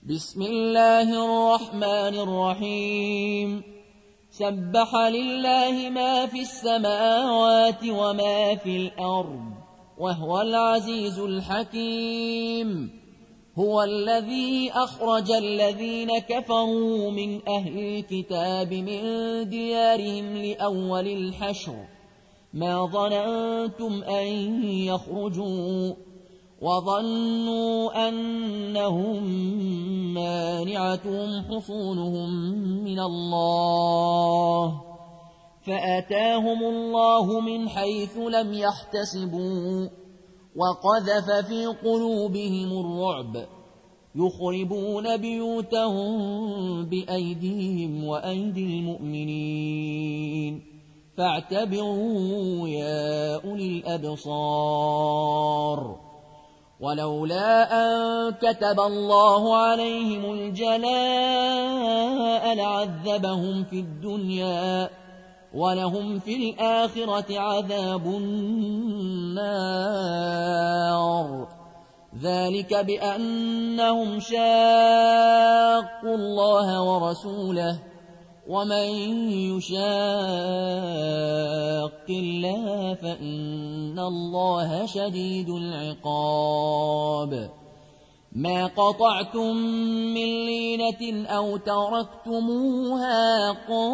بسم الله الرحمن الرحيم سبح لله ما في السماوات وما في الأرض وهو العزيز الحكيم هو الذي أخرج الذين كفروا من أهل الكتاب من ديارهم لأول الحشر ما ظننتم أن يخرجوا وظنوا أنهم مانعتهم حصونهم من الله فأتاهم الله من حيث لم يحتسبوا وقذف في قلوبهم الرعب يخربون بيوتهم بأيديهم وأيدي المؤمنين فاعتبروا يا أولي الأبصار ولولا أن كتب الله عليهم الجلاء لعذبهم في الدنيا ولهم في الآخرة عذاب النار ذلك بأنهم شاقوا الله ورسوله ومن يشاق الله فإن الله شديد العقاب ما قطعتم من لينة أو تركتموها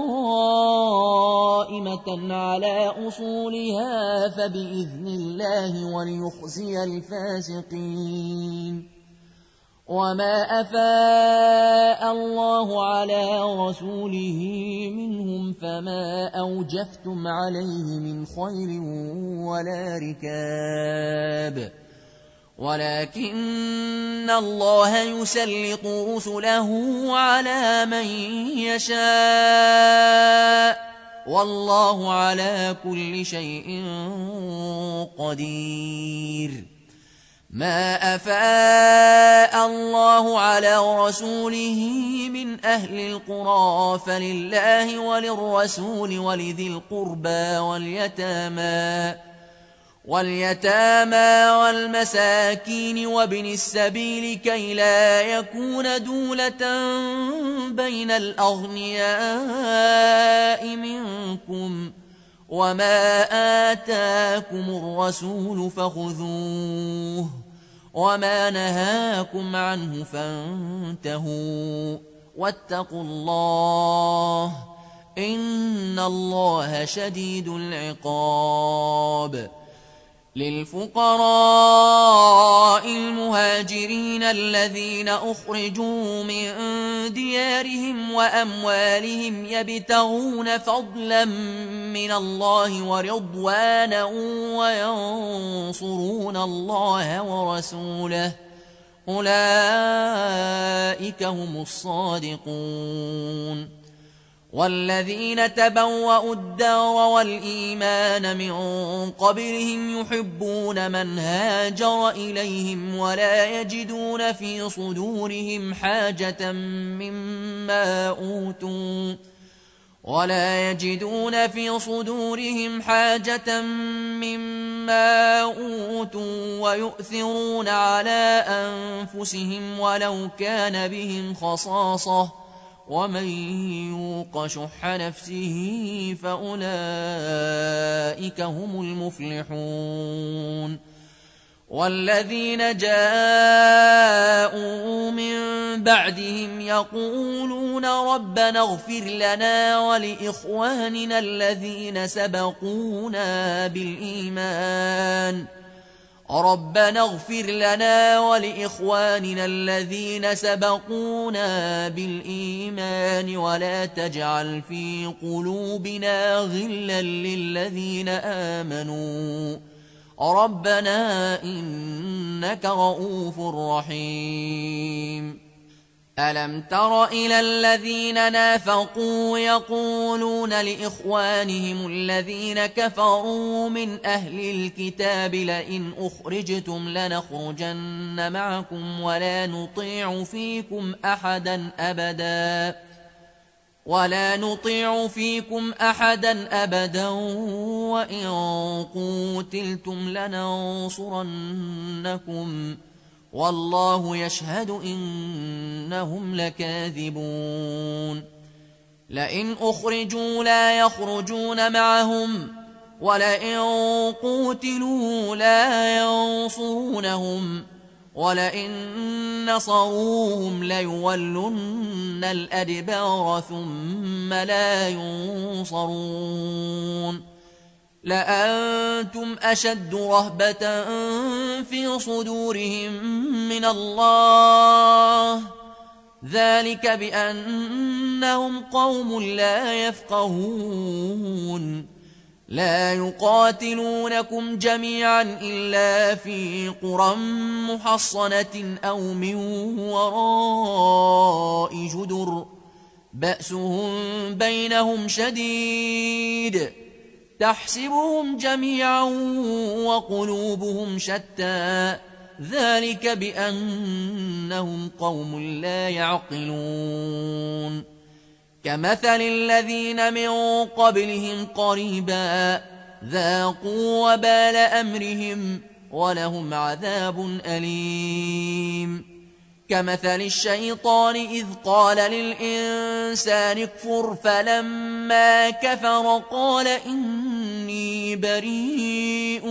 قائمة على أصولها فبإذن الله وليخزي الفاسقين وما أفاء الله على رسوله منهم فما أوجفتم عليه من خيل ولا ركاب ولكن الله يسلط رسله على من يشاء والله على كل شيء قدير ما أفاء الله على رسوله من أهل القرى فلله وللرسول ولذي القربى واليتامى والمساكين وابن السبيل كي لا يكون دولة بين الأغنياء منكم وما آتاكم الرسول فخذوه وما نهاكم عنه فانتهوا واتقوا الله إن الله شديد العقاب للفقراء المهاجرين الذين أخرجوا من ديارهم وأموالهم يبتغون فضلا من الله ورضوانا وينصرون الله ورسوله أولئك هم الصادقون والذين تبوأوا الدار والإيمان من قبلهم يحبون من هاجر إليهم ولا يجدون في صدورهم حاجة مما أوتوا ويؤثرون على أنفسهم ولو كان بهم خصاصة ومن يوق شح نفسه فأولئك هم المفلحون والذين جاءوا من بعدهم يقولون ربنا اغفر لنا ولإخواننا الذين سبقونا بالإيمان ولا تجعل في قلوبنا غلا للذين آمنوا ربنا إنك رؤوف رحيم ألم تر إلى الذين نافقوا يقولون لإخوانهم الذين كفروا من أهل الكتاب لئن أخرجتم لنخرجن معكم ولا نطيع فيكم أحدا أبدا وإن قوتلتم لننصرنكم والله يشهد إنهم لكاذبون لئن أخرجوا لا يخرجون معهم ولئن قوتلوا لا ينصرونهم ولئن نصروهم ليولن الأدبار ثم لا ينصرون لأنتم أشد رهبة في صدورهم من الله ذلك بأنهم قوم لا يفقهون لا يقاتلونكم جميعا إلا في قرى محصنة أو من وراء جدر بأسهم بينهم شديد تحسبهم جميعا وقلوبهم شتى ذلك بأنهم قوم لا يعقلون كمثل الذين من قبلهم قريبا ذاقوا وبال أمرهم ولهم عذاب أليم كمثل الشيطان إذ قال للإنسان اكفر فلما كفر قال إني بريء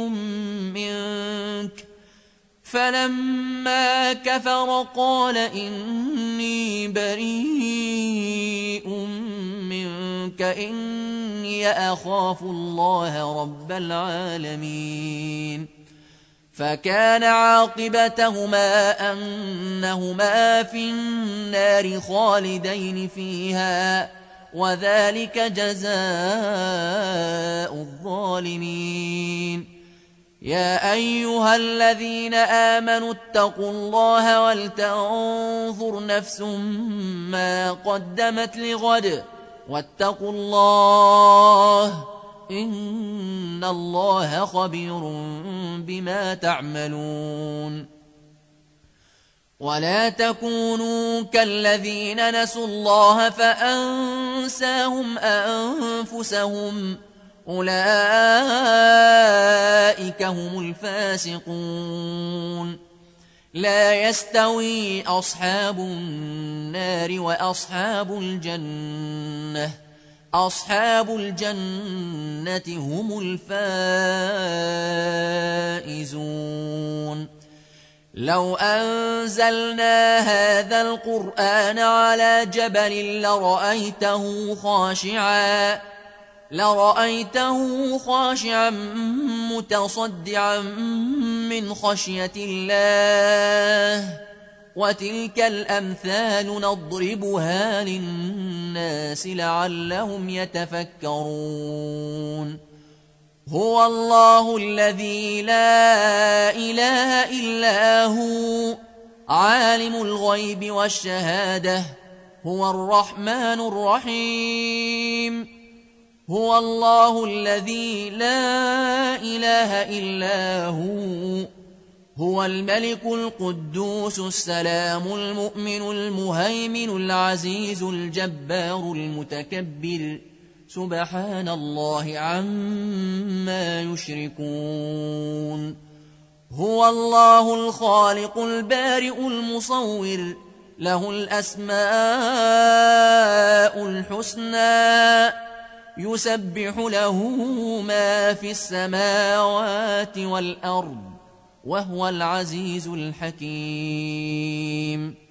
منك إني أخاف الله رب العالمين فكان عاقبتهما أنهما في النار خالدين فيها وذلك جزاء الظالمين يا أيها الذين آمنوا اتقوا الله ولتنظر نفس ما قدمت لغد واتقوا الله إن الله خبير بما تعملون ولا تكونوا كالذين نسوا الله فأنساهم أنفسهم أولئك هم الفاسقون لا يستوي أصحاب النار وأصحاب الجنة أصحاب الجنة هم الفائزون لو أنزلنا هذا القرآن على جبل لرأيته خاشعا متصدعا من خشية الله وتلك الأمثال نضربها للناس لعلهم يتفكرون هو الله الذي لا إله إلا هو عالم الغيب والشهادة هو الرحمن الرحيم هو الله الذي لا إله إلا هو الملك القدوس السلام المؤمن المهيمن العزيز الجبار المتكبر سبحان الله عما يشركون هو الله الخالق البارئ المصور له الأسماء الحسنى يسبح له ما في السماوات والأرض وهو العزيز الحكيم